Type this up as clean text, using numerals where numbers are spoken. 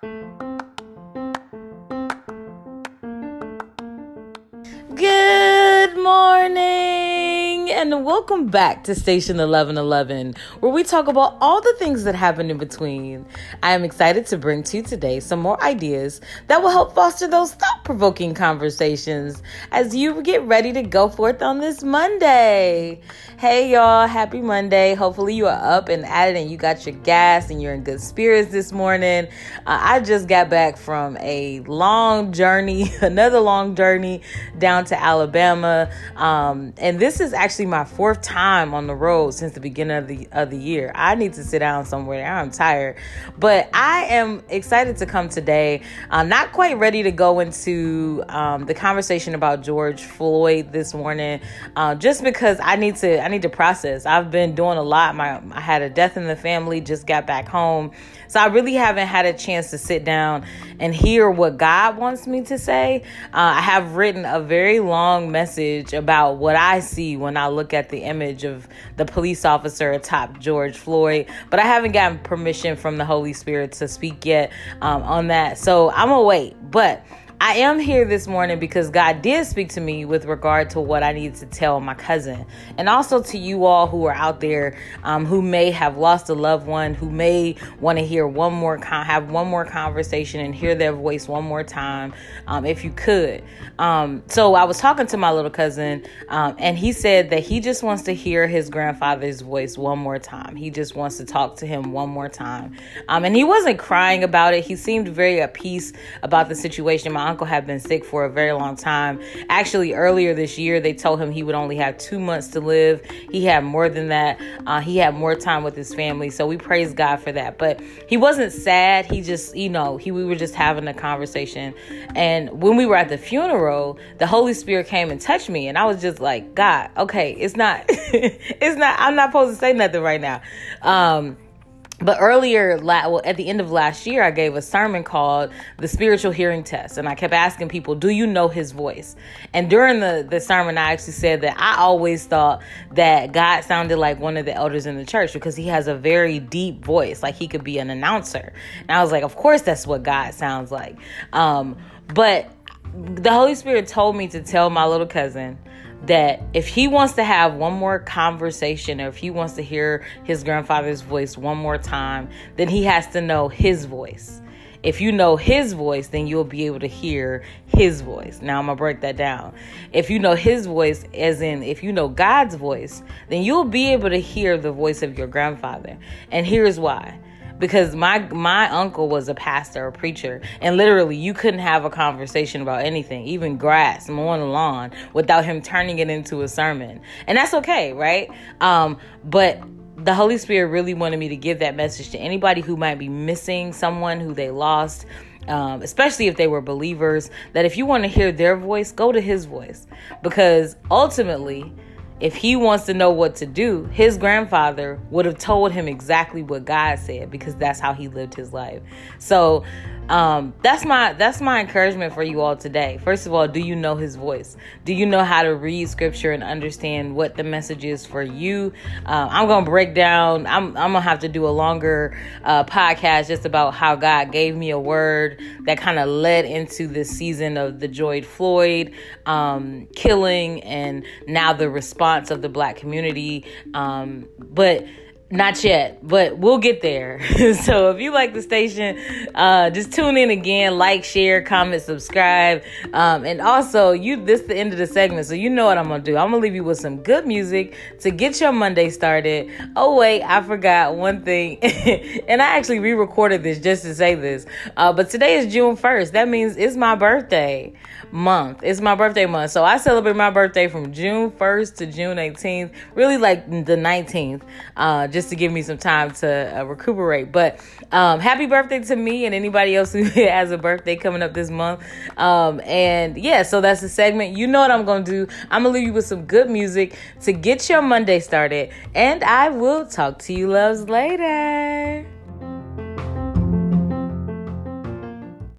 Good morning and welcome back to Station 1111, where we talk about all the things that happen in between. I am excited to bring to you today some more ideas that will help foster those thought-provoking conversations as you get ready to go forth on this Monday. Hey y'all, happy Monday. Hopefully you are up and at it and you got your gas and you're in good spirits this morning. I just got back from a long journey, another long journey down to Alabama. And this is actually my fourth time on the road since the beginning of the year. I need to sit down somewhere. I'm tired, but I am excited to come today. I'm not quite ready to go into the conversation about George Floyd this morning, just because I need to process. I've been doing a lot. I had a death in the family, just got back home. So I really haven't had a chance to sit down and hear what God wants me to say. I have written a very long message about what I see when I look at the image of the police officer atop George Floyd, but I haven't gotten permission from the Holy Spirit to speak yet on that. So I'm gonna wait, but I am here this morning because God did speak to me with regard to what I need to tell my cousin, and also to you all who are out there who may have lost a loved one, who may want to hear have one more conversation and hear their voice one more time, if you could. So I was talking to my little cousin, and he said that he just wants to hear his grandfather's voice one more time. He just wants to talk to him one more time. And he wasn't crying about it. He seemed very at peace about the situation. My uncle had been sick for a very long time. Actually, earlier this year, they told him he would only have 2 months to live. He had more than that. He had more time with his family. So we praise God for that. But he wasn't sad. He just, we were just having a conversation. And when we were at the funeral, the Holy Spirit came and touched me. And I was just like, God, okay, it's not, I'm not supposed to say nothing right now. But earlier, at the end of last year, I gave a sermon called The Spiritual Hearing Test. And I kept asking people, do you know his voice? And during the sermon, I actually said that I always thought that God sounded like one of the elders in the church because he has a very deep voice, like he could be an announcer. And I was like, of course, that's what God sounds like. But the Holy Spirit told me to tell my little cousin that if he wants to have one more conversation, or if he wants to hear his grandfather's voice one more time, then he has to know his voice. If you know his voice, then you'll be able to hear his voice. Now I'm going to break that down. If you know his voice, as in if you know God's voice, then you'll be able to hear the voice of your grandfather. And here's why. Because my uncle was a pastor, a preacher, and literally you couldn't have a conversation about anything, even grass, mowing the lawn, without him turning it into a sermon. And that's okay, right? But the Holy Spirit really wanted me to give that message to anybody who might be missing someone who they lost, especially if they were believers, that if you want to hear their voice, go to his voice. Because ultimately, if he wants to know what to do, his grandfather would have told him exactly what God said, because that's how he lived his life. So that's my encouragement for you all today. First of all, do you know his voice? Do you know how to read scripture and understand what the message is for you? I'm going to break down. I'm going to have to do a longer podcast just about how God gave me a word that kind of led into this season of the George Floyd killing, and now the response of the Black community. But not yet, but we'll get there. So if you like the station, just tune in again, like, share, comment, subscribe. And also, this is the end of the segment, so you know what I'm going to do. I'm going to leave you with some good music to get your Monday started. Oh, wait, I forgot one thing. And I actually re-recorded this just to say this. But today is June 1st. That means it's my birthday month. It's my birthday month. So I celebrate my birthday from June 1st to June 18th, really like the 19th, just to give me some time to recuperate. But happy birthday to me and anybody else who has a birthday coming up this month. And yeah, so that's the segment. You know what I'm going to do. I'm going to leave you with some good music to get your Monday started. And I will talk to you loves later.